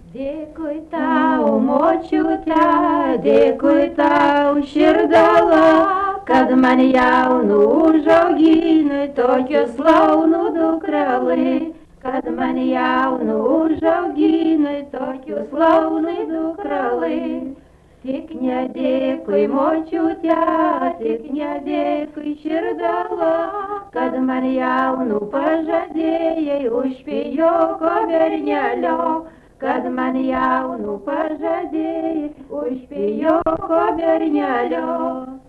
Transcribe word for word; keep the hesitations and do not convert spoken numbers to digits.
Dėkui tau, močiute, dėkui tau, širdala, kad man jaunų užauginai tokius launų dukrelai, kad man jaunų užauginai tokius launai dukrelai. Tik nedėkui, močiute, tik nedėkui, širdala, kad man jaunų pažadėjai užpijoko bernelio, kad man jaunų pažadėjai užpijoko bernelio.